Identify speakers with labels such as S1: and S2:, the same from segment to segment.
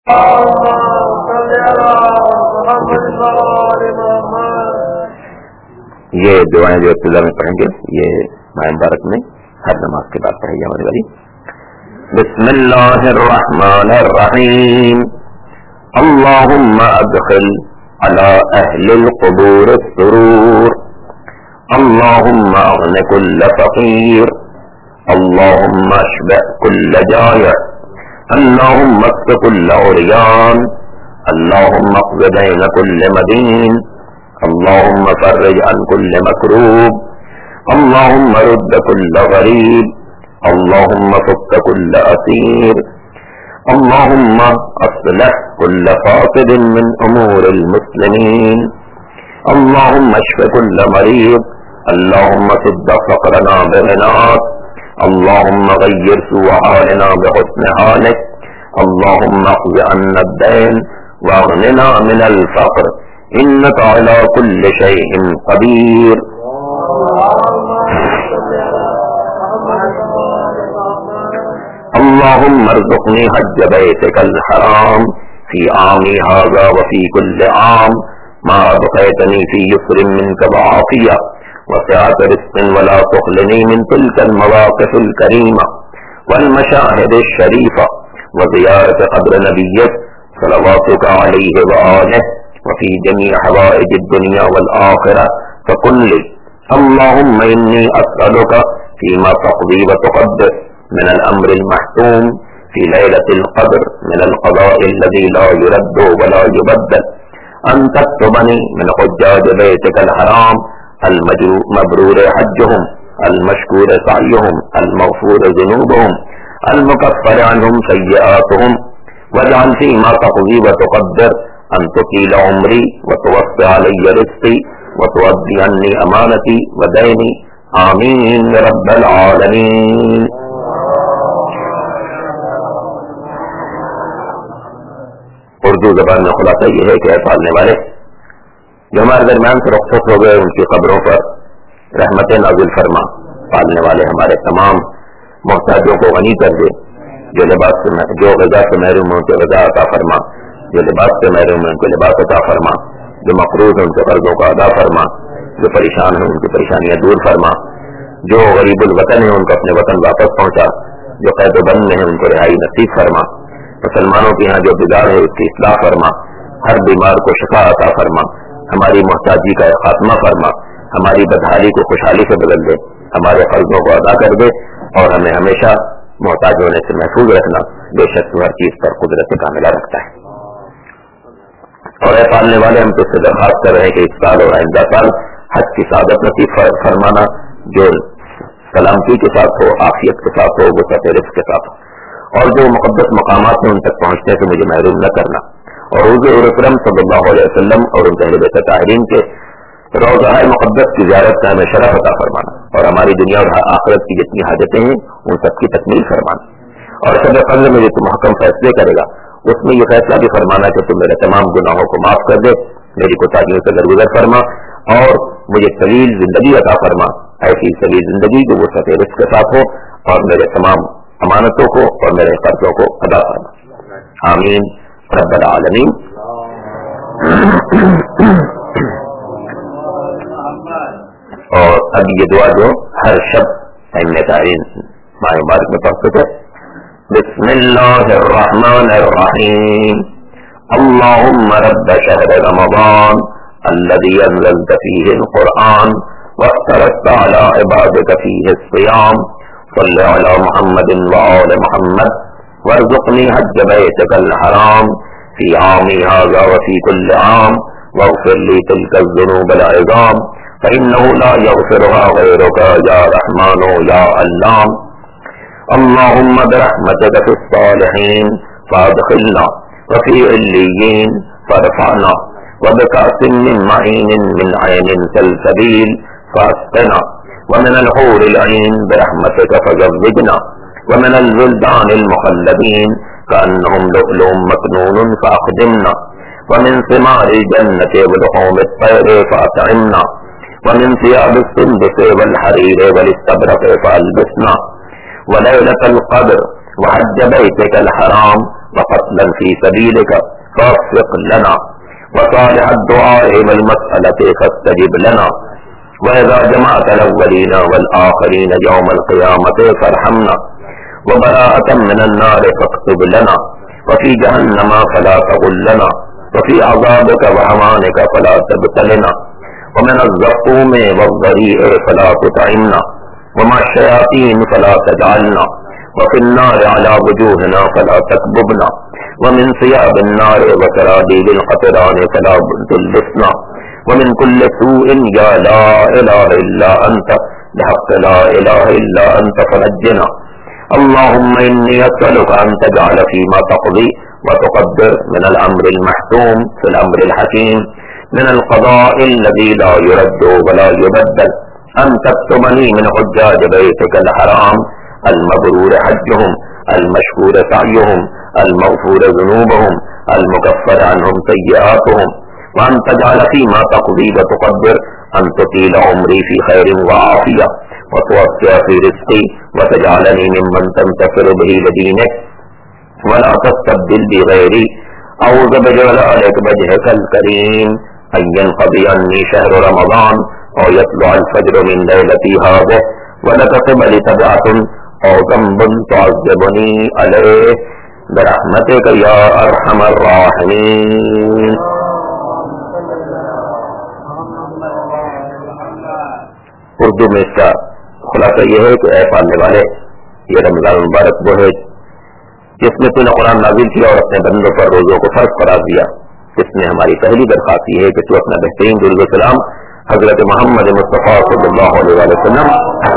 S1: یہ دعائیں جو ابتدا میں پڑھیں گے یہ ماہ مبارک میں ہر نماز کے بعد پڑھی جانے والی. بسم اللہ الرحمن الرحیم. اللہم ادخل على اہل القبور السرور. اللہم اغن کل فقیر. اللہم اشبع کل جائع. اللہم اکف کل عریان. اللہم اقض دین کل مدین. اللہم فرج عن کل مکروب. اللہم رد کل غریب. اللہم فک کل اسیر. اللہم اصلح کل فاسد من امور المسلمین. اللہم اشف کل مریض. اللہم سد فقرنا بغناک. اللہم غیر سوء حالنا بحسن حالک. اللہم اقض عنا الدین واغننا من الفقر انک علی کل شیء قدیر. اللہم ارزقنی حج بیتک الحرام فی عامی ھذا وفی کل عام ما ابقیتنی فی یسر منک وعافیہ وسعت رزق ولا تخلنی من تلک المواقف الکریمہ والمشاہد الشریفہ وزیارت قبر نبیک صلواتک علیہ وآلہ وفی جمیع حوائج الدنیا والآخرہ فکن لی. اللہم انی اسألک فیما تقضی وتقدر من الامر المحتوم فی لیلۃ القدر من القضاء الذی لا يرد ولا يبدل ان تكتبنی من حجاج بیتک الحرام المبرور حجهم المشکور سعیهم المغفور ذنوبهم المکفر عنهم سیئاتهم واجعل فيما تقضي وتقدر ان تطيل عمري وتوسع علي رزقي وتؤدي عني امانتي وديني آمین رب العالمین. اردو زبان میں خلاصہ یہ ہے کہ اے پالنے والے جو ہمارے درمیان سے رخصت ہو گئے ان کی قبروں پر رحمت نازل فرما. پالنے والے ہمارے تمام محتاجوں کو غنی کر دے. جو غذا سے محروم ہیں ان کو غذا عطا فرما. جو لباس سے محروم ہیں ان کو لباس عطا فرما. جو مقروض ہیں ان کے قرضوں کو ادا فرما. جو پریشان ہیں ان کی پریشانیاں دور فرما. جو غریب الوطن ہیں ان کو اپنے وطن واپس پہنچا. جو قید و بند میں ہیں ان کو رہائی نصیب فرما. مسلمانوں کے یہاں جو بگاڑ ہے اس کی اصلاح فرما. ہر بیمار کو شفا عطا فرما. ہماری محتاجی کا خاتمہ فرما. ہماری بدحالی کو خوشحالی سے بدل دے. ہمارے قرضوں کو ادا کر دے اور ہمیں ہمیشہ محتاج ہونے سے محفوظ رکھنا. بے شک تو ہر چیز پر قدرت کاملہ رکھتا ہے. اور اے پالنے والے ہم تو اس سے درخواست کر رہے ہیں کہ اس سال اور آئندہ سال حج کی سعادت نصیب فرمانا جو سلامتی کے ساتھ ہو, عافیت کے ساتھ ہو, وسعت رزق کے ساتھ ہو. اور جو مقدس مقامات ہیں ان تک پہنچنے سے مجھے محروم نہ کرنا. اور حضور اکرم صلی اللہ علیہ وسلم اور ان اہل بیت طاہرین کے روضہ مقدس کی زیارت کا ہمیں شرف عطا فرمانا. اور ہماری دنیا اور آخرت کی جتنی حاجتیں ہیں ان سب کی تکمیل فرمانا. اور شب قدر میں جو تم محکم فیصلے کرے گا اس میں یہ فیصلہ بھی فرمانا کہ تم میرے تمام گناہوں کو معاف کر دے, میری کوتاہیوں سے درگزر فرما اور مجھے طویل زندگی عطا فرما. ایسی طویل زندگی جو وہ سطح رزق کے ساتھ ہو اور میرے تمام امانتوں کو اور میرے قرضوں کو ادا فرما. آمین رب العالمین. اور اب یہ دعا جو ہر شب ماہ مبارک میں پڑھ سکے. بسم اللہ الرحمن الرحیم. اللہم رب شہر رمضان الذي انزلت فيه القرآن وافترضت على عبادك فيه الصيام صل على محمد وآل محمد وارزقني حج بيتك الحرام في عامي هذا وفي كل عام واغفر لي تلك الذنوب العظام فإنه لا يغفرها غيرك يا رحمن يا علام. اللهم برحمتك في الصالحين فادخلنا وفي عليين فارفعنا وبكأس من معين من عين سلسبيل فاسقنا ومن الحور العين برحمتك فزوجنا ومن الولدان المخلدين كأنهم لؤلؤ مكنون فأخدمنا ومن ثمار الجنة ولحوم الطير فأطعمنا ومن ثياب السندس والحرير والاستبرق فألبسنا وليلة القدر وحج بيتك الحرام وقتلا في سبيلك فوفق لنا وصالح الدعاء والمسألة فاستجب لنا وإذا جمعت الأولين والآخرين يوم القيامة فارحمنا وبراءة من النار فاكتب لنا وفي جهنم فلا تغلنا وفي عذابك وحمانك فلا تبتلنا ومن الزقوم والضريع فلا تطعمنا ومع الشياطين فلا تجعلنا وفي النار على وجوهنا فلا تكببنا ومن ثياب النار وسرابيل القطران فلا تلبسنا ومن كل سوء يا لا إله إلا أنت بحق لا إله إلا أنت فنجنا اللهم إني أسألك أن تجعل فيما تقضي وتقدر من الأمر المحتوم في الأمر الحكيم من القضاء الذي لا يرد ولا يبدل أن تكتبني من حجاج بيتك الحرام المبرور حجهم المشكور سعيهم المغفور ذنوبهم المكفر عنهم سيئاتهم وأن تجعل فيما تقضي وتقدر أن تطيل عمري في خير وعافية وتوسع في رزقي وتجعلني ممن تنتصر به لدينك ولا تستبدل بغيري أعوذ بجلالك وجهك الكريم أن ينقضي عني شهر رمضان أو يطلع الفجر من ليلتي هذه ولتصب لي تبعة أو ذنب تعذبني عليه برحمتك يا أرحم الراحمين. اردو میں اس کا خلاصہ یہ ہے کہ اے پالنے والے، یہ رمضان مبارک وہ ہے جس میں تو نے قرآن نازل کیا اور اپنے بندوں پر روزوں کو فرض قرار دیا. اس میں ہماری پہلی درخواست یہ ہے کہ تو اپنا بہترین درود و سلام حضرت محمد مصطفیٰ صلی اللہ علیہ وسلم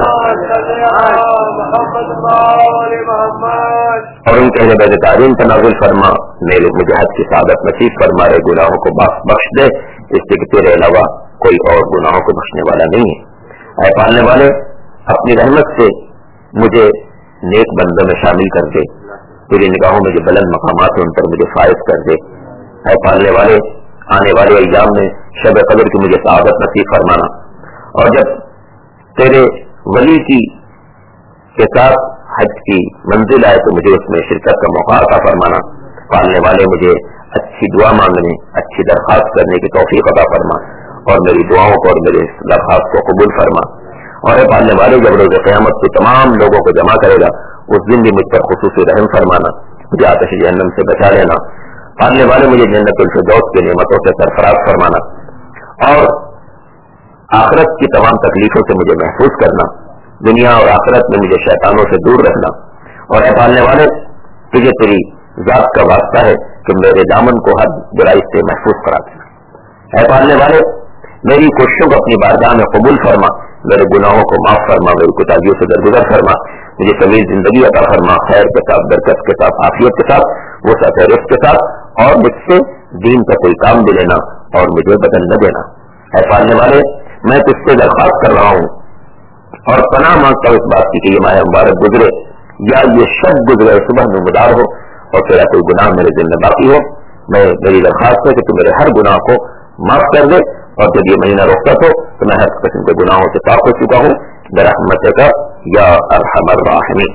S1: اور ان کے اہل بیت تعظیم پر نازل فرما. مجھے حج کی سعادت نصیب فرما، رہے گناہوں کو بخش دے، اس سے کہ تیرے علاوہ کوئی اور گناہوں کو بخشنے والا نہیں ہے. اے پالنے والے، اپنی رحمت سے مجھے نیک بندوں میں شامل کر دے، تیری نگاہوں میں جو بلند مقامات ہیں ان پر مجھے فائز کر دے. اے پالنے والے، آنے والے ایام میں شب قدر کی مجھے سعادت نصیب فرمانا، اور جب تیرے ولی کی کے ساتھ حج کی منزل آئے تو مجھے اس میں شرکت کا موقع عطا فرمانا. پالنے والے، مجھے اچھی دعا مانگنے، اچھی درخواست کرنے کی توفیق عطا فرما اور میری دعاؤں کو اور میرے درخواست کو قبول فرما. اور اے پالنے والے، جب روز قیامت سے تمام لوگوں کو جمع کرے گا اس دن بھی مجھ پر خصوصی رحم فرمانا، مجھے آتش جہنم سے بچا لینا. پالنے والے، مجھے جنت الفردوس کی نعمتوں سے سرفراز فرمانا اور آخرت کی تمام تکلیفوں سے مجھے محفوظ کرنا. دنیا اور آخرت میں مجھے شیطانوں سے دور رکھنا. اور اے پالنے والے، تجھے تیری ذات کا واسطہ ہے کہ میرے دامن کو ہر برائی سے محفوظ کرا دینا. اے پالنے والے، میری کوششوں کو اپنی بارگاہ میں قبول فرما، میرے گناہوں کو معاف فرما، میری کوتاہیوں سے درگزر فرما، مجھے طویل زندگی عطا فرما، خیر کے ساتھ، برکت کے ساتھ، عافیت کے ساتھ، وسعت رزق کے ساتھ، اور مجھ سے دین کا کوئی کام بھی لینا اور مجھے بدل نہ دینا. اے پالنے والے، میں تجھ سے درخواست کر رہا ہوں اور پناہ مانگتا ہوں اس بات کی کہ یہ ماہ مبارک گزرے یا یہ شب گزرے صبح نمودار ہو اور تیرا کوئی گناہ میرے دل میں باقی ہو. میری درخواست ہے کہ تو میرے ہر گناہ کو معاف کر دے، اور جب یہ مہینہ رخصت ہو تو میں ہر قسم کے گناہوں سے پاک ہو چکا ہوں برحمتک یا ارحم الراحمین.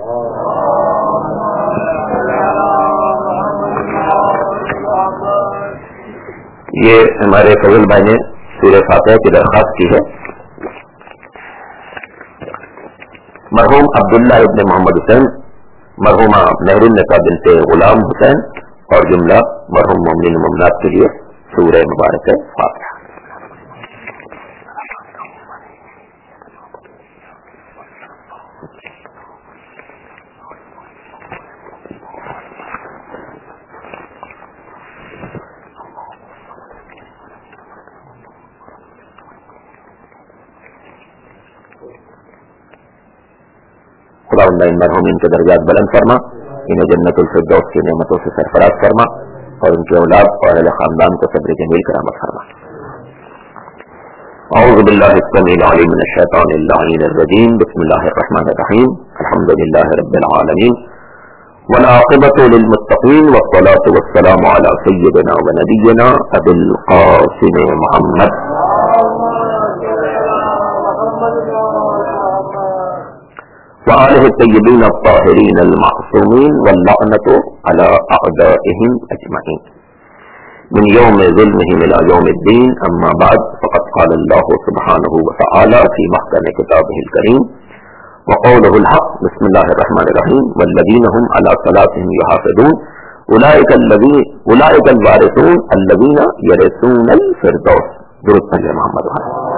S1: یہ ہمارے فضل بھائی نے سورہ فاتحہ کی درخواست کی ہے. مرحوم عبداللہ ابن محمد حسین، مرحومہ مہرالنساء بنت غلام حسین اور جملہ مرحوم مومنین مومنات کے لیے سورہ مبارک فاتحہ. خدا مرحومین کے درجات بلند فرما، انہیں جنت الفردوس کی نعمتوں سے سرفراز فرما اور ان کے اولاد اور اہل خاندان کو صبر جمیل کرامت فرما. اعوذ باللہ السمیع العلیم من الشیطان اللعین الرجیم. بسم اللہ الرحمن الرحیم. الحمد للہ رب العالمین والعاقبۃ للمتقین والصلاۃ والسلام علی سیدنا و نبینا ابی القاسم محمد. وآلہ الطیبین الطاہرین المعصومین واللعنۃ علی اعدائہم اجمعین من یوم ظلمہم الی یوم الدین اما بعد فقد قال اللہ سبحانہ وتعالی فی محکم کتابہ الکریم وقولہ الحق بسم اللہ الرحمن الرحیم والذین هم علی صلاتہم یحافظون اولئک الوارثون الذین یرثون الفردوس. درود پڑھیں محمد.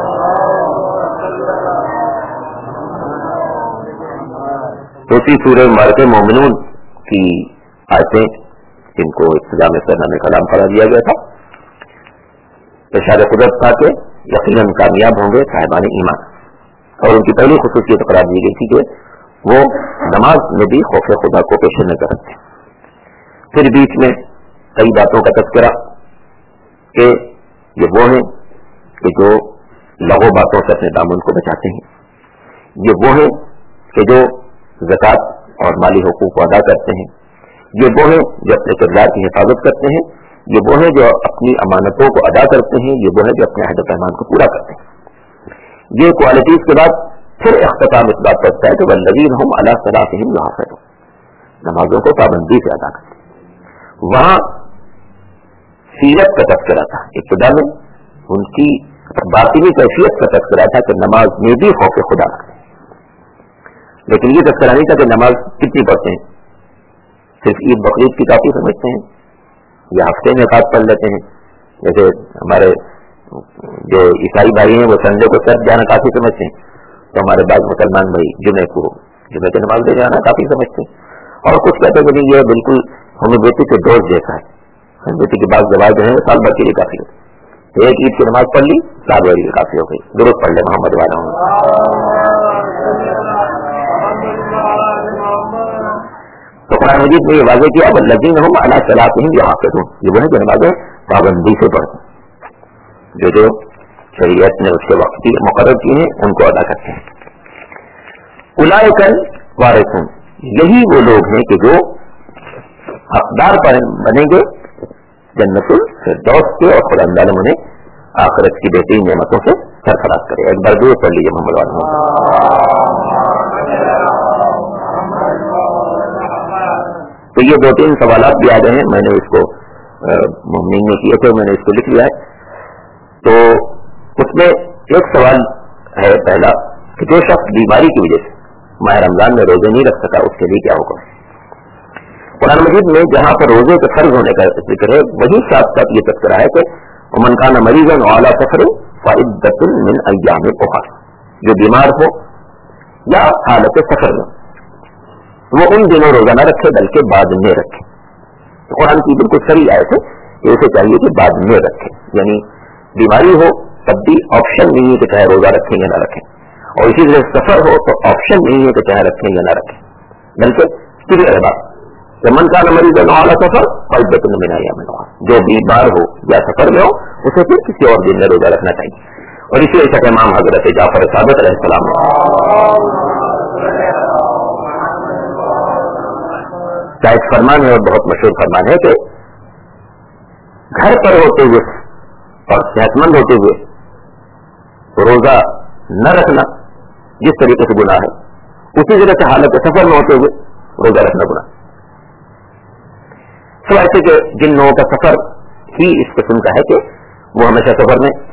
S1: اسی سورہ مبارکہ مومنون کی آیتیں جن کو ابتدا میں سرنامہ کلام قرار دیا گیا تھا. ارشاد قدرت تھا کہ یقیناً کامیاب ہوں گے صاحبان ایمان، اور ان کی پہلی خصوصیت قرار دی گئی تھی کہ وہ نماز میں بھی خوف خدا کو پیش نظر رکھتے ہیں. پھر بیچ میں کئی باتوں کا تذکرہ کہ یہ وہ ہیں کہ جو لغو باتوں سے اپنے دامن کو بچاتے ہیں، یہ وہ ہیں کہ جو زکوٰۃ اور مالی حقوق کو ادا کرتے ہیں، یہ وہ ہیں جو اپنے کردار کی حفاظت کرتے ہیں، یہ وہ ہیں جو اپنی امانتوں کو ادا کرتے ہیں، یہ وہ ہیں جو اپنے عہد و پیمان کو پورا کرتے ہیں. یہ کوالٹیز کے بعد پھر اختتام اس بات پر ہے کہ والذین هم علی صلاتہم یحافظون، نمازوں کو پابندی سے ادا کرتے ہیں. وہاں سیرت کا تذکرہ تھا، ابتدا میں ان کی باطنی کیفیت کا تذکرہ تھا کہ نماز میں بھی خوف خدا رکھتے ہیں، لیکن یہ تذکرہ نہیں تھا کہ نماز کتنی پڑھتے ہیں. صرف عید بقرعید کی کافی سمجھتے ہیں یا ہفتے میں خاص پڑھ لیتے ہیں. جیسے ہمارے جو عیسائی بھائی ہیں وہ سنڈے کو چرچ جانا کافی سمجھتے ہیں، تو ہمارے بعض مسلمان بھائی جمعے کی نماز دے جانا کافی سمجھتے ہیں. اور کچھ کہتے ہیں کہ نہیں، یہ بالکل ہومیوپیتھی کے ڈوز جیسا ہے. ہومیوپیتھی کے بعض دوائی جو ہے سال بھر کے لیے کافی ہوتی ہے. ایک عید کی نماز پڑھ لی، سال بھر کے لیے کافی ہو گئی. درست پڑھ لے محمد والا ہوں. تو قرآن مجید نے یہ واضح کیا والذین هم علی صلاتہم یحافظون، یہ وہ ہے جو نمازیں پابندی سے پڑھتے ہیں، جو شریعت نے اس کے وقت کی مقرر کی ہیں ان کو ادا کرتے ہیں. اولئک الوارثون، یہی وہ لوگ ہیں کہ جو حقدار بنیں گے جنت الفردوس کے، اور خدا تعالیٰ انہیں آخرت کی بہترین نعمتوں سے سرفراز کرے. ایک بار دور پڑھ لیجیے محمد والا. تو یہ 2-3 سوالات بھی آ گئے ہیں، میں نے اس کو مومنین نے کیے تھے، میں نے اس کو لکھ لیا ہے. تو اس میں ایک سوال ہے پہلا کہ جو شخص بیماری کی وجہ سے ماہ رمضان میں روزے نہیں رکھ سکا اس کے لیے کیا حکم ہے؟ قرآن مجید میں جہاں پر روزے کے فرض ہونے کا ذکر ہے وہی ساتھ ساتھ یہ تذکرہ ہے کہ ومن کان مریضا وعلی سفر فعدۃ من ایام اخر، جو بیمار ہو یا حالت سفر میں وہ ان دنوں روزہ نہ رکھے بلکہ بعد میں رکھے. تو قرآن کی بالکل صحیح آیت ہے کہ اسے چاہیے کہ بعد میں رکھے، یعنی بیماری ہو تب بھی آپشن نہیں ہے کہ چاہے روزہ رکھیں یا نہ رکھیں، اور اسی طرح سفر ہو تو آپشن نہیں ہے کہ چاہے رکھیں یا نہ رکھیں، بلکہ کلیئر ہے بات. من کان مریضا وعلی سفر فعدۃ من ایام اخر، جو بیمار ہو یا سفر میں ہو اسے پھر کسی اور دن میں روزہ رکھنا چاہیے. اور اسی وجہ سے امام حضرت جعفر صادق علیہ السلام کا ایک فرمان ہے اور بہت مشہور فرمان ہے کہ گھر پر ہوتے ہوئے اور صحت مند ہوتے ہوئے روزہ نہ رکھنا جس طریقے سے گناہ ہے، اسی طرح سے حالت سفر میں ہوتے ہوئے روزہ رکھنا گناہ. سو ایسے کہ جن لوگوں کا سفر ہی اس قسم کا ہے کہ وہ ہمیشہ سفر میں،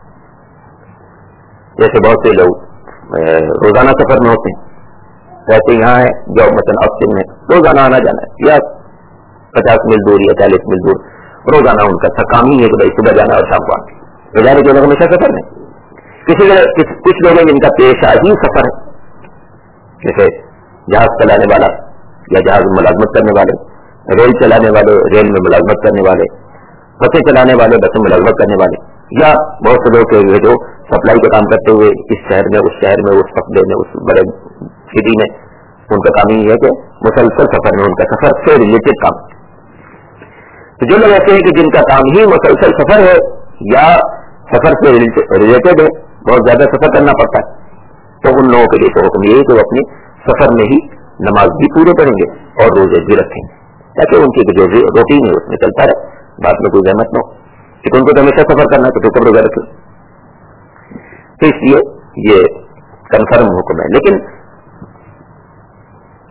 S1: جیسے بہت سے لوگ روزانہ سفر میں ہوتے ہیں، ویسے یہاں ہے جو مثلا آپشن میں روزانہ آنا جانا ہے، یا 50 میل دور یا 40 میل دور روزانہ ان کا کام ہی ہے کہ بھائی صبح جانا اور شام کو آنا. جانے کے لوگ ہمیشہ سفر میں. کچھ لوگ ہیں جن کا پیشہ ہی سفر ہے، جیسے جہاز چلانے والا یا جہاز میں ملازمت کرنے والے، ریل چلانے والے ریل میں ملازمت کرنے والے، بسیں چلانے والے بسیں ملازمت کرنے والے، یا بہت سے لوگ جو سپلائی کا کام کرتے ہوئے اس شہر میں اس شہر میں اس قصبے میں اس بڑے سٹی میں، ان کا کام یہ ہے کہ مسلسل سفر میں ان کا سفر سے ریلیٹڈ کام. تو جو لوگ ایسے ہیں کہ جن کا کام ہی مسلسل سفر ہے یا سفر سے ریلیٹڈ ہے، بہت زیادہ سفر کرنا پڑتا ہے، تو ان لوگوں کے لیے تو حکم یہ ہے کہ وہ اپنے سفر میں ہی نماز بھی پورے پڑھیں گے اور روزے بھی رکھیں گے، تاکہ ان کی جو روٹین ہے اس میں چلتا رہے، بعد میں کوئی زحمت نہ ہو. کہ ان کو تو ہمیشہ سفر کرنا ہے تو کب روزہ رکھے. تو اس لیے یہ کنفرم حکم ہے. لیکن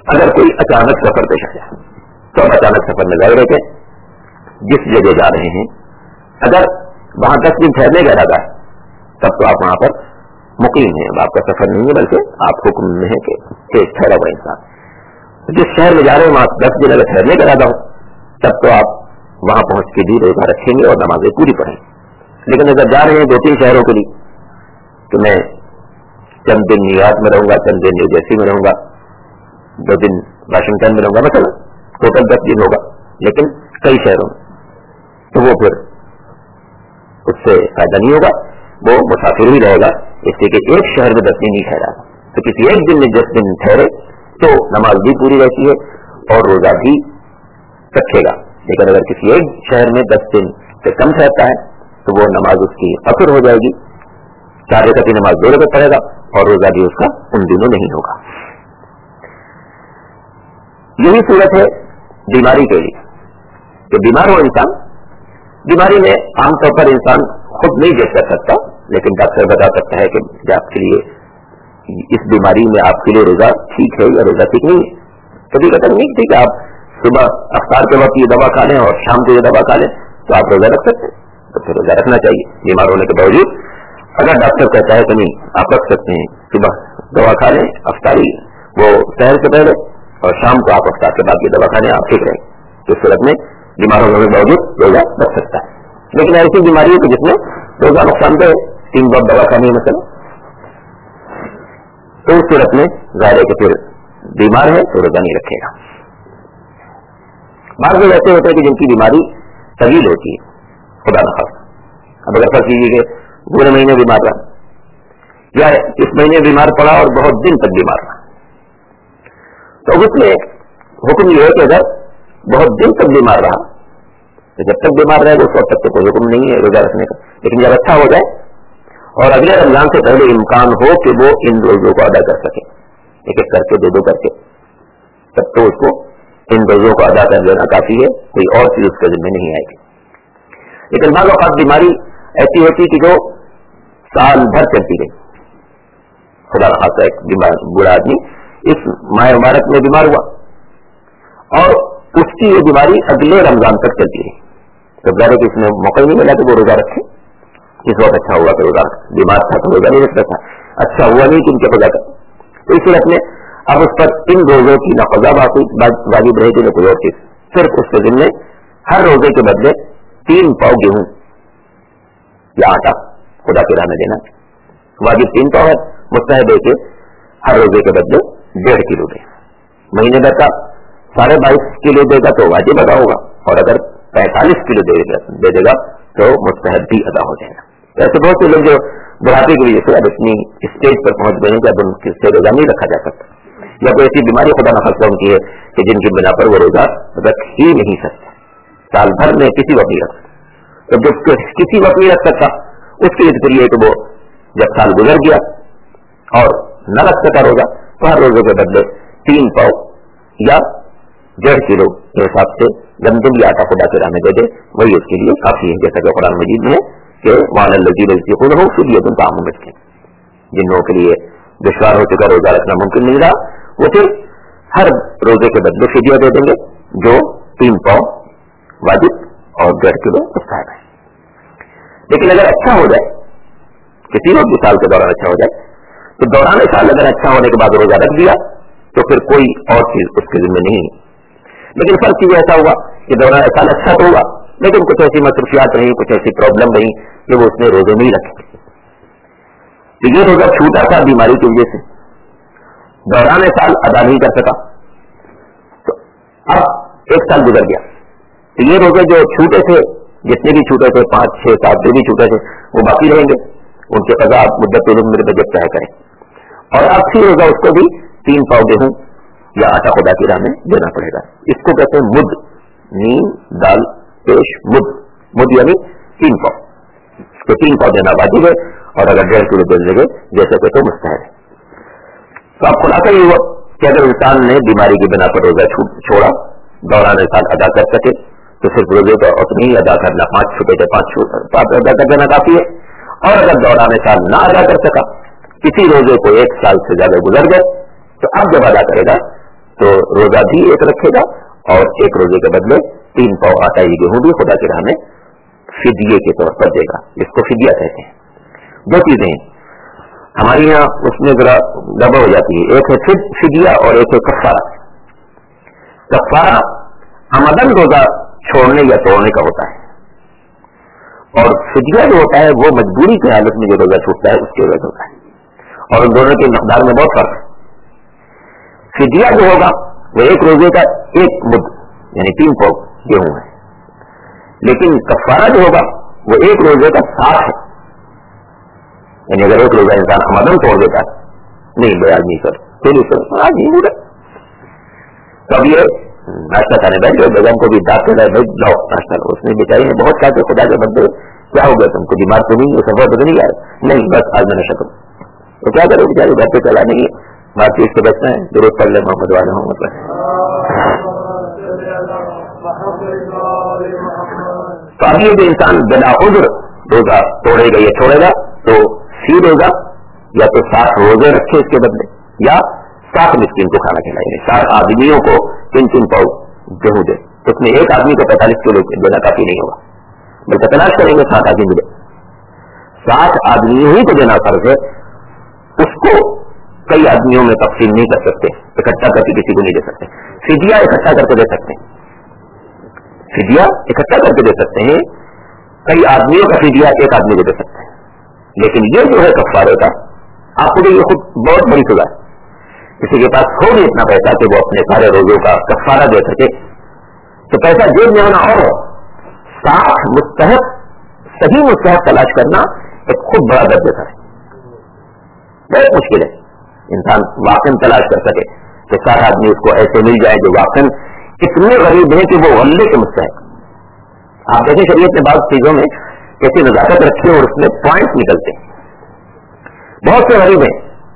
S1: اگر کوئی اچانک سفر پیش آ جائے تو اب اچانک سفر میں ظاہر ہے کہ جس جگہ جا رہے ہیں اگر وہاں 10 دن ٹھہرنے کا ارادہ ہے تب تو آپ وہاں پر مقیم ہیں. اب آپ کا سفر نہیں ہے بلکہ آپ حکم میں ہے کہ ٹھہرا ہوا انسان. جس شہر میں جا رہے ہیں وہاں 10 دن اگر ٹھہرنے کا ارادہ ہو تب تو آپ وہاں پہنچ کے بھی روزہ رکھیں گے اور نمازیں پوری پڑھیں گے. لیکن اگر جا رہے ہیں 2-3 شہروں کے لیے تو میں چند دن نیو یارک میں رہوں گا, چند دن نیو جرسی میں رہوں گا, 2 دن واشنگٹن میں رہوں گا, مثلا ٹوٹل 10 دن ہوگا لیکن کئی شہروں میں, تو وہ پھر اس سے فائدہ نہیں ہوگا, وہ مسافر ہی رہے گا. اس لیے کہ ایک شہر میں 10 دن نہیں ٹھہرا تو کسی ایک دن میں 10 دن ٹھہرے تو نماز بھی پوری رہتی ہے اور روزہ بھی رکھے گا. لیکن اگر کسی ایک شہر میں 10 دن سے کم ٹھہرتا ہے تو وہ نماز اس کی قصر ہو جائے گی, 4 رکعت کی نماز 2 رکعت پڑھے گا اور روزہ بھی اس کا ان دنوں نہیں ہوگا. یہی صورت ہے بیماری کے لیے کہ بیمار ہو انسان, بیماری میں عام طور پر انسان خود نہیں دیکھ کر سکتا لیکن ڈاکٹر بتا سکتا ہے کہ آپ کے لیے اس بیماری میں آپ کے لیے روزہ ٹھیک ہے یا روزہ ٹھیک نہیں ہے. کبھی کہتا نہیں ٹھیک ہے, آپ صبح افطار کے وقت یہ دوا کھا لیں اور شام کو یہ دوا کھا لیں تو آپ روزہ رکھ سکتے ہیں, تو پھر روزہ رکھنا چاہیے بیمار ہونے کے باوجود. اگر ڈاکٹر کہتا ہے کہ نہیں آپ رکھ سکتے ہیں, صبح دوا کھا لیں افطاری وہ سحر سے پہلے اور شام کو آپ افطار کے بعد یہ دوا کھا لیں آپ ٹھیک رہیں, تو اس صورت میں بیمار ہونے کے باوجود روزہ رکھ سکتا ہے. لیکن ایسی بیماری ہے کہ جس میں روزہ نقصان دہ 3 بار دوا کھانی ہے مثلا, تو اس صورت میں ظاہر ہے کہ پھر بیمار ہے تو روزہ نہیں رکھے گا. بعض لوگ ایسے ہوتے ہیں کہ جن کی بیماری طویل ہوتی ہے, خدا نخواستہ. اب اگر فرض کیجیے کہ پورے مہینے بیمار رہا یا اس مہینے بیمار پڑا اور بہت دن تک بیمار رہا, تو اس میں حکم یہ ہے کہ اگر بہت دن تک بیمار رہا تو جب تک بیمار رہے گا اس وقت تک تو کوئی حکم نہیں ہے روزہ رکھنے کا. لیکن جب اچھا ہو جائے اور اگلے رمضان سے پہلے امکان ہو کہ وہ ان روزوں کو ادا کر سکے, ایک ایک کر کے 2 کر کے, تب تو اس کو ان روزوں کو ادا کر دینا کافی ہے, کوئی اور چیز اس کے ذمہ نہیں آئے گی. لیکن بعض اوقات بیماری ایسی ہوتی کہ جو سال بھر چلتی گئی. خدا نخواستہ ایک بوڑھا آدمی اس ماہ مبارک میں بیمار ہوا اور اس کی یہ بیماری اگلے رمضان تک چلتی رہی, تو ظاہر ہے کہ اس میں موقع نہیں ملا کہ وہ روزہ رکھے. اس وقت اچھا ہوا کہ روزہ بیمار تھا تو روزہ نہیں رکھتا تھا, اچھا ہوا نہیں کہ ان کے پتا کر. تو اس صورت میں اب اس پر ان روزوں کی نہ قضا واجب رہے گی نہ کوئی اور چیز, صرف اس کے ذمہ ہر روزے کے بدلے 3 پاؤ گیہوں یا آٹا خدا کی راہ میں دینا. واجب 3 پاؤ ہے, مستحب ہے کہ ہر روزے کے بدلے 1.5 کلو دے. مہینے بھر کا 22.5 کلو دے گا تو واجب ادا ہوگا, اور اگر 45 کلو دے دے گا تو مستحب بھی ادا ہو جائے گا. ایسے بہت سے لوگ جو بڑھاپے کی وجہ سے اب اتنی اسٹیج پر پہنچ گئے ہیں کہ اب ان سے روزہ نہیں رکھا جا سکتا, یا کوئی ایسی بیماری خدا نخواستہ ان کی ہے کہ جن کی بنا پر وہ روزہ رکھ ہی نہیں سکتے, سال بھر میں کسی وقت نہیں رکھ سکتا. تو جب کسی وقت نہیں رکھ سکتا اس کے لیے تو یہ کہ وہ جب سال گزر گیا اور نہ رکھ سکا روزہ تو ہر روزے کے بدلے 3 پاؤ یا 1.5 کلو کے حساب سے گندم یا آٹا خدا کے راہ میں دے دے, وہی اس کے لیے کافی ہے. جیسا کہ قرآن مجید میں ہے کہ وعلی الذین یطیقونہ فدیۃ طعام مسکین, جن لوگوں کے لیے دشوار ہو چکا روزہ رکھنا ممکن نہیں رہا وہ پھر ہر روزے کے بدلے فدیہ دے دیں گے جو 3 پاؤ واجب اور 1.5 کلو مستحب ہے. لیکن اگر اچھا ہو جائے کسی بھی سال کے دوران اچھا ہو جائے تو دوران سال اگر اچھا ہونے کے بعد روزہ رکھ دیا تو پھر کوئی اور چیز اس کے ذمہ نہیں. لیکن فرق چیز ایسا ہوا کہ دوران سال اچھا تو ہوا لیکن کچھ ایسی مصروفیات رہی, کچھ ایسی پرابلم رہی کہ وہ اس نے روزے نہیں رکھے. تو یہ روزہ چھوٹا تھا بیماری کی وجہ سے, دوران سال ادا نہیں کر سکا, تو اب 1 سال گزر گیا تو یہ روزے جو چھوٹے تھے, جتنے بھی چھوٹے تھے 5, 6, 7 جو بھی چھوٹے تھے وہ باقی رہیں گے, ان کے قضا مدت میرے بجٹ چاہے کریں. اور اب پھر روزہ اس کو بھی 3 پاؤ گیہوں یا آٹا خدا کی راہ میں دینا پڑے گا. اس کو کہتے ہیں مد, نیم دال پیش مد, مد یعنی 3 پاؤ. اس کو 3 پاؤ دینا واجب ہے اور اگر 1.5 کلو دے دے جیسے کہ تو مستحب ہے. تو اب خلاصہ یہ ہوا کہ اگر انسان نے بیماری کی بنا پر روزہ چھوڑا, دوران سال ادا کر سکے تو صرف روزے کا اتنی ہی ادا کرنا, 5 چھوٹے تھے 5 ادا کر دینا کافی ہے. اور اگر دوران سال نہ ادا کر سکا, کسی روزے کو 1 سال سے زیادہ گزر گئے, تو اب جب ادا کرے گا تو روزہ بھی ایک رکھے گا اور ایک روزے کے بدلے 3 پاؤ آٹا یا گیہوں بھی خدا کی راہ میں فدیے کے طور پر دے گا. اس کو فدیہ کہتے ہیں. 2 چیزیں ہمارے یہاں اس میں ذرا گڑبڑ ہو جاتی ہے. ایک ہے فدیہ اور ایک ہے کفارہ. کفارہ عمدن روزہ چھوڑنے یا توڑنے کا ہوتا ہے اور فدیہ جو ہوتا ہے وہ مجبوری کی حالت میں جو روزہ چھوٹتا ہے اس کی وجہ ہوتا ہے. اور ان دونوں کے مقدار میں بہت فرق ہے. فدیہ جو ہوگا وہ ایک روزے کا 1 مد یعنی 3 پاؤ گیہوں ہے. لیکن کفارہ جو ہوگا وہ 1 روزے کا 60 ہے. یعنی اگر 1 روزہ انسان عمدن توڑ دیتا ہے نہیں بھائی آج نہیں سر پھر اس آج نہیں بولے تو اب یہ ناشتہ کھانے بیٹھ گئے. بیگم کو بھی داد کے بھائی لاؤ ناشتہ لو. اس نے بیچاری نے بہت کہا کہ خدا کے بندے کیا ہو گیا تم کو بیمار تو نہیں سفر تو نہیں آیا نہیں بس آج میں نشہ کروں. تو کیا کرو بیچارے گھر پہ چلا نہیں ہے بات چیز سے بچنا ہے. ضرورت پڑ لے محمد والا ہوں مطلب تو اب یہ جو انسان بلا عذر روزہ توڑے گا یا چھوڑے گا تو سی روزہ یا تو 60 روزے رکھے اس کے بدلے یا 60 مسکین کو کھانا کھلائیں گے. 60 آدمیوں کو 3 پاؤ گیہوں دے. اس میں ایک آدمی کو 45 کلو دینا کافی نہیں ہوگا بلکہ تلاش کریں گے 60 آدمی ملے. 60 آدمیوں ہی کو دینا فرض ہے. اس کو کئی آدمیوں میں تقسیم نہیں کر سکتے. اکٹھا کر کے کسی کو نہیں دے سکتے. فدیہ اکٹھا کر کے دے سکتے ہیں. فدیہ اکٹھا کر کے دے سکتے ہیں. کئی آدمیوں کا فدیہ ایک آدمی کو دے سکتے ہیں. لیکن یہ جو ہے کفارے کا آپ کو یہ خود بہت بڑی سزا ہے. کسی کے پاس ہو نہیں اتنا پیسہ کہ وہ اپنے سارے روزوں کا کفارہ دے سکے تو پیسہ جیب میں ہونا اور 60 مستحق صحیح مستحق تلاش کرنا ایک خود بڑا درد ہے. بہت مشکل ہے انسان واقعی تلاش کر سکے کہ 60 آدمی اس کو ایسے مل جائے جو واقعی اتنے غریب ہیں کہ وہ غلے کے مستحق. آپ دیکھیں شریعت نے بعض چیزوں میں ایسی نزاکت رکھی اور اس میں پوائنٹ نکلتے ہیں. بہت سے غریب ہیں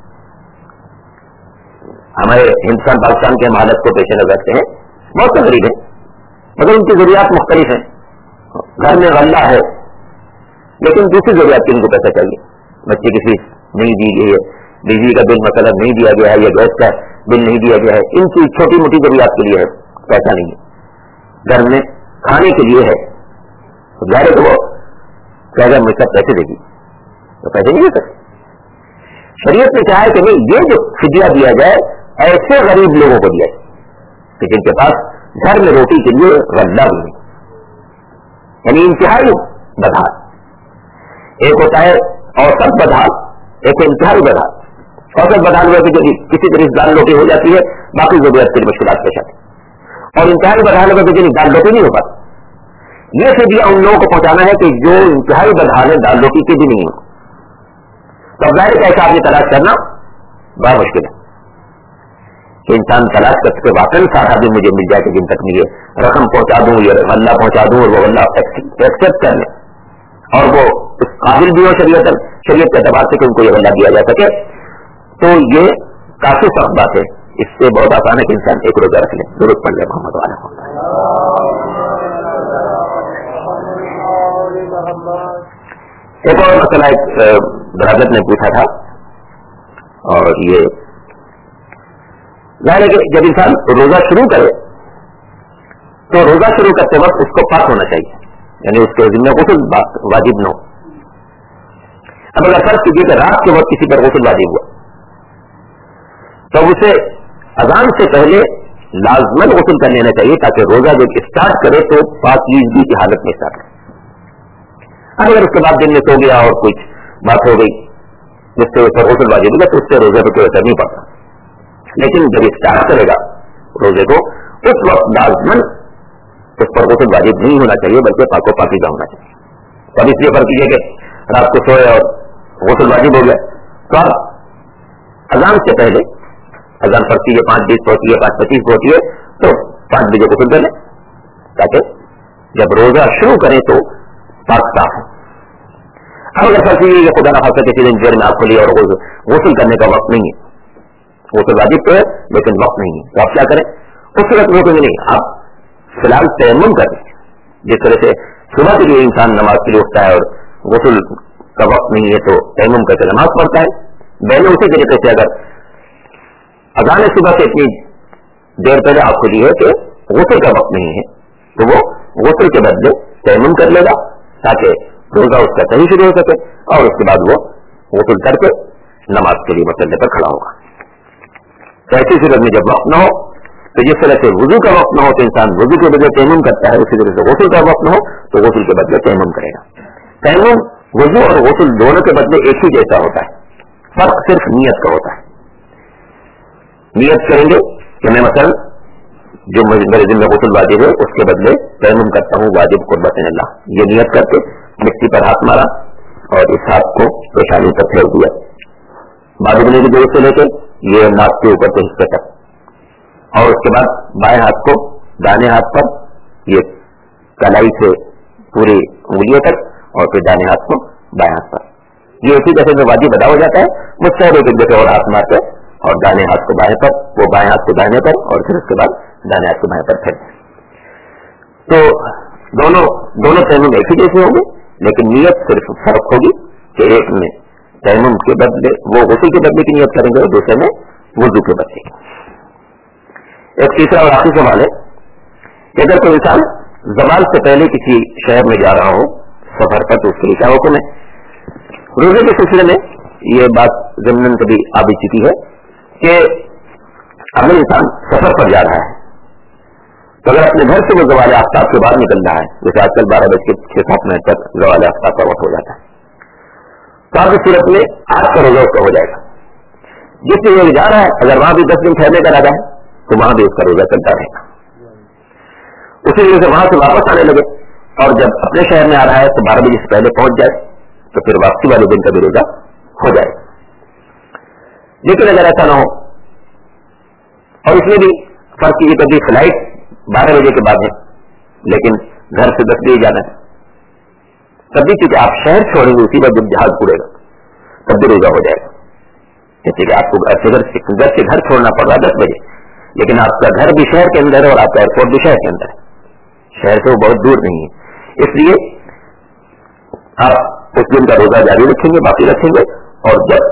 S1: ہمارے ہندوستان پاکستان کے حالت کو پیش نظر رکھتے ہیں. بہت سے غریب ہیں مگر ان کی ضروریات مختلف ہیں. گھر میں غلہ ہے لیکن دوسری ضروریات کی ان کو پیسہ چاہیے. بچے کی فیس نہیں دی گئی ہے, بجلی کا بل مثلا نہیں دیا گیا ہے یا گیس کا بل نہیں دیا گیا ہے. ان کی چھوٹی موٹی ضروریات کے لیے ہے پیسہ نہیں ہے. گھر میں کھانے کے لیے ہے ظاہر ہے تو وہ کہ مجھ سے پیسے دے گی تو پیسے نہیں دے سکتے. شریعت نے کہا ہے کہ نہیں یہ جو فدیہ دیا جائے ایسے غریب لوگوں کو دیا جائے کہ جن کے پاس گھر میں روٹی کے لیے غلہ بھی نہیں. یعنی انتہائی بدحال. ایک ہوتا ہے اوسط بدحال, ایک انتہائی بدحال. اوسط بدحال ہوا کہ کسی طرح دال روٹی ہو جاتی ہے باقی ضرورت کے مشکلات پیش آتی ہے. اور انتہائی بدحال ہوا کہ دال روٹی نہیں ہو پاتی. یہ فدیہ ان لوگوں کو پہنچانا ہے کہ جو انتہائی بدحال ہے دال روٹی کی بھی نہیں ہو. تو ظاہر ہے ایسا آدمی تلاش کرنا بڑا مشکل ہے کہ انسان تلاش کر کے واقعی 60 آدمی مجھے مل جائے کہ جن تک یہ رقم پہنچا دوں یہ غلہ پہنچا دوں اور وہ غلہ ایکسپٹ کر لیں اور وہ اس قابل بھی ہو شریعت کے اعتبار سے کہ ان کو یہ غلہ دیا جا سکے. تو یہ کافی سخت بات ہے. اس سے بہت آسان ہے کہ انسان ایک روزہ رکھ لے. ضرورت پڑ جائے محمد والا. ایک اور مسئلہ ایک برادر نے پوچھا تھا اور یہ ظاہر ہے کہ جب انسان روزہ شروع کرے تو روزہ شروع کرتے وقت اس کو پاک ہونا چاہیے. یعنی اس کے ذمہ غسل واجب نہ ہو. اب اگر فرض کیجیے کہ رات کے وقت کسی پر غسل واجب ہوا تو اسے اذان سے پہلے لازمن غسل کر لینا چاہیے تاکہ روزہ جب اسٹارٹ کرے تو پاکیزگی کی حالت میں اسٹارٹ کرے. اب اگر اس کے بعد دن میں سو گیا اور کچھ بات ہو گئی جس سے اس پر غسل واجب ہوگا تو اس سے روزے پہ کوئی اثر نہیں پڑتا. لیکن جب اسٹارٹ کرے گا روزے کو اس وقت لازمن اس پر غسل واجب نہیں ہونا چاہیے بلکہ پاک و پاکیزہ ہونا چاہیے. تو اب اس لیے فرق کیجیے کہ رات کو سوئے اور غسل واجب ہو گیا تو اب اذان سے پہلے اذان پڑتی ہے 5:20 پہ ہوتی ہے 5:25 پہ ہوتی ہے تو 5 بجے غسل کر لیں تاکہ جب روزہ شروع کریں تو پاک صاف ہے. اب اگر فرض یہ خدا نخواستہ کسی دن دیر میں آپ کو لیا اور غسل کرنے کا وقت نہیں ہے غسل واجب تو ہے لیکن وقت نہیں ہے تو آپ کیا کریں اس وقت وہ نہیں آپ فی الحال تیمم کریں. جس طرح سے صبح کے لیے انسان نماز کے لیے اٹھتا ہے اور غسل کا وقت نہیں ہے تو تیمم کر کے نماز پڑھتا ہے. میں نے اسی طریقے سے اگر اذان صبح سے اتنی دیر پہلے آنکھ کھلی ہے کہ غسل کا وقت نہیں ہے تو وہ غسل کے بدلے تیمم کر لے گا تاکہ روزہ اس کا صحیح شروع ہو سکے، اور اس کے بعد وہ غسل کر کے نماز کے لیے مسلے پر کھڑا ہوگا۔ تو ایسی صورت میں جب وقت نہ ہو تو جس طرح سے وضو کا وقت نہ ہو تو انسان وضو کے بدلے تیمم کرتا ہے، اسی طرح سے غسل کا وقت نہ ہو تو غسل کے بدلے تیمم کرے گا۔ تیمم وضو اور غسل دونوں کے بدلے ایک ہی جیسا ہوتا ہے، فرق صرف نیت کا ہوتا ہے۔ نیت کریں گے کہ میں مثلا جو میرے ذمہ غسل واجب ہے اس کے بدلے تیمم کرتا ہوں واجب قربت اللہ، یہ نیت کر کے مٹی پر ہاتھ مارا اور اس ہاتھ کو پیشانی پر پھیر دیا، باجب نے بھی دور سے لے کے یہ ناک کے اوپر کے حصے تک، اور اس کے بعد بائیں ہاتھ کو دانے ہاتھ پر یہ کلائی سے پوری انگلیوں تک، اور پھر دانے ہاتھ کو بائیں ہاتھ پر، یہ اسی جیسے میں واجب ادا ہو جاتا ہے، مستحب ایک جیسے اور ہاتھ مارتے اور دانے ہاتھ کو بائیں پر، وہ بائیں ہاتھ کو دانے پر، اور پھر اس کے بعد دانے ہاتھ کو بائیں پر پھر۔ تو دونوں تیمم ایک ہی جیسے ہوں گے، لیکن نیت صرف فرق ہوگی کہ ایک میں تیمم کے بدلے وہ غسل کے بدلے کی نیت کریں گے اور دوسرے میں وضو کے بدلے کی۔ ایک تیسرا اور آخری سوال ہے کہ اگر کوئی انسان زوال سے پہلے کسی شہر میں جا رہا ہو سفر پر تو اس کے لیے کیا حکم ہے؟ روزے کے سلسلے میں یہ بات ضمن کبھی آ بھی چکی ہے کہ اگر انسان سفر پر جا رہا ہے تو اگر اپنے گھر سے وہ زوال آفتاب کے بعد نکل رہا ہے، جیسے آج کل 12:06 تک زوال آفتاب کا وقت ہو جاتا ہے، تو آپ کی صورت میں آج کا روزہ اس کا ہو جائے گا۔ جس سے جا رہا ہے اگر وہاں بھی 10 دن ٹھہرنے کا ارادہ ہے تو وہاں بھی اس کا روزہ چلتا رہے گا۔ اسی وجہ سے وہاں سے واپس آنے لگے اور جب اپنے شہر میں آ رہا ہے تو 12 بجے سے پہلے پہنچ جائے تو پھر واپسی والے دن کا بھی روزہ ہو جائے گا۔ لیکن اگر ایسا نہ ہو اور اس میں بھی فرق یہ کبھی فلائٹ 12 بجے کے بعد ہے لیکن گھر سے 10 بجے جانا ہے، تب بھی چونکہ آپ شہر چھوڑیں گے اسی وقت جب جہاز اڑے گا تب بھی روزہ ہو جائے گا۔ جیسے کہ آپ کو گھر سے گھر چھوڑنا پڑ رہا ہے 10 بجے، لیکن آپ کا گھر بھی شہر کے اندر ہے اور آپ کا ایئرپورٹ بھی شہر کے اندر ہے، شہر سے وہ بہت دور نہیں ہے، اس لیے آپ اس دن کا روزہ جاری رکھیں گے، باقی رکھیں گے، اور جب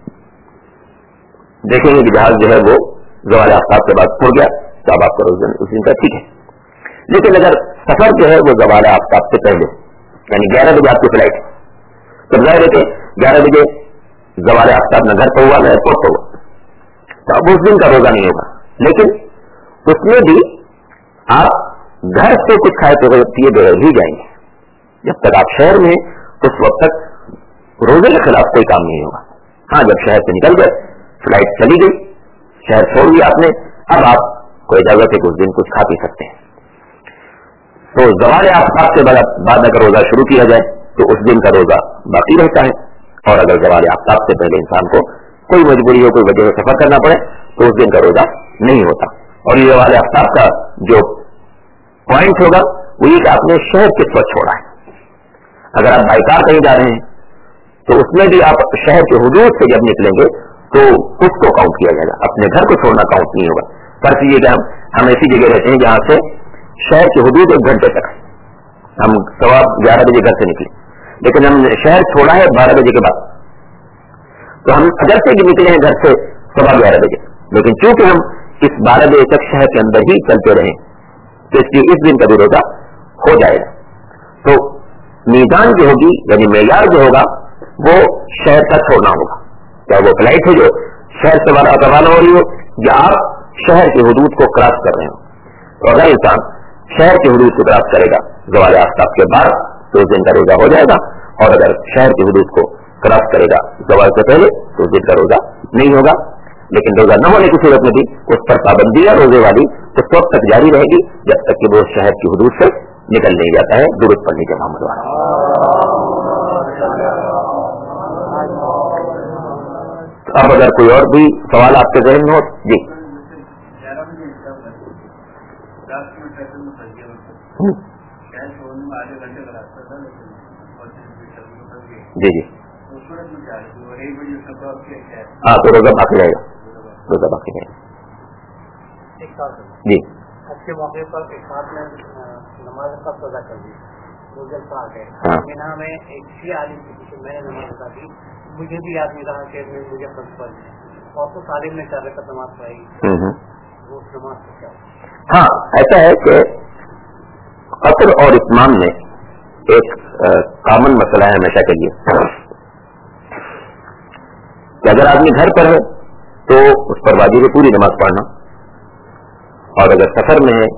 S1: دیکھیں گے کہ جہاز جو ہے وہ زوال آفتاب کے بعد کھل گیا تو اب آپ کا روزہ اس دن کا ٹھیک ہے۔ لیکن اگر سفر جو ہے وہ زوال آفتاب سے پہلے یعنی 11 بجے آپ کی فلائٹ ہے تو ظاہر ہے کہ 11 بجے زوال آفتاب نہ گھر پہ ہوا نہ ایئرپورٹ پہ ہوا تو اب اس دن کا روزہ نہیں ہوگا، لیکن اس میں بھی آپ گھر سے کچھ کھائے پیے بغیر ہی جائیں گے، جب تک آپ شہر میں اس وقت تک روزے کے خلاف کوئی کام نہیں ہوگا۔ ہاں جب شہر سے نکل گئے فلائٹ چلی گئی شہر چھوڑ دیا آپ نے، اب آپ کو اجازت ہے کہ اس دن کچھ کھا پی سکتے ہیں۔ تو زوال آفتاب کے بعد اگر روزہ شروع کیا جائے تو اس دن کا روزہ باقی رہتا ہے، اور اگر زوال آفتاب سے پہلے انسان کو کوئی مجبوری ہو کوئی وجہ سے سفر کرنا پڑے تو اس دن کا روزہ نہیں ہوتا۔ اور یہ زوال آفتاب کا جو پوائنٹ ہوگا وہ یہ کہ آپ نے شہر کس وقت چھوڑا ہے۔ اگر آپ بائی کار کہیں جا رہے ہیں تو اس میں بھی آپ شہر کے حدود سے جب نکلیں گے تو اس کو کاؤنٹ کیا جائے گا، اپنے گھر کو چھوڑنا کاؤنٹ نہیں ہوگا۔ فرض یہ کہ ہم ایسی جگہ رہتے ہیں جہاں سے شہر کی حدود 1 گھنٹے تک، ہم 11:15 بجے گھر سے نکلے لیکن ہم نے شہر چھوڑا ہے 12 بجے کے بعد، تو ہم اگر سے بھی نکلے ہیں گھر سے 11:15 بجے، لیکن چونکہ ہم اس 12 بجے تک شہر کے اندر ہی چلتے رہیں تو اس لیے اس دن کا بھی روزہ ہو جائے گا۔ تو میزان جو ہوگی یعنی معیار جو ہوگا وہ شہر کا چھوڑنا ہوگا، چاہے وہ فلائٹ ہے جو شہر سے روانہ ہو رہی ہو یا آپ شہر کی حدود کو کراس کر رہے ہو۔ تو اگر انسان شہر کی حدود کو کراس کرے گا زوال آفتاب کے بعد تو اس دن کا روزہ ہو جائے گا، اور اگر شہر کی حدود کو کراس کرے گا زوال سے پہلے تو اس دن کا روزہ نہیں ہوگا۔ لیکن روزہ نہ ہونے کی صورت میں بھی اس پر پابندی ہے روزے والی اس وقت تک جاری رہے گی جب تک کہ وہ شہر کی حدود سے نکل نہیں جاتا ہے۔ درود پڑھنے کے محمد والا۔ اب اگر کوئی اور بھی سوال آپ کے ذہن میں ہو جی جی جی ہاں تو روزہ باقی رہے گا، روزہ باقی رہے گا جی۔
S2: آج کے موقع پر ایک ساتھ میں نماز کا سودا کر دی روزہ پاک ہے مینا میں ایک ہی عالم کی پیچھے میں نے نماز ادا کی، مجھے بھی یاد نہیں رہا کہ مجھے فرض پڑ اور تو تعلیم نے 4 رکعت نماز پڑھائی، वो उस नमाज से क्या होगा?
S1: ہاں ایسا ہے کہ قصر اور اتمام میں ایک کامن مسئلہ ہے ہمیشہ کے لیے کہ اگر آدمی گھر پر ہے تو اس پر واجب ہے پوری نماز پڑھنا، اور اگر سفر میں ہے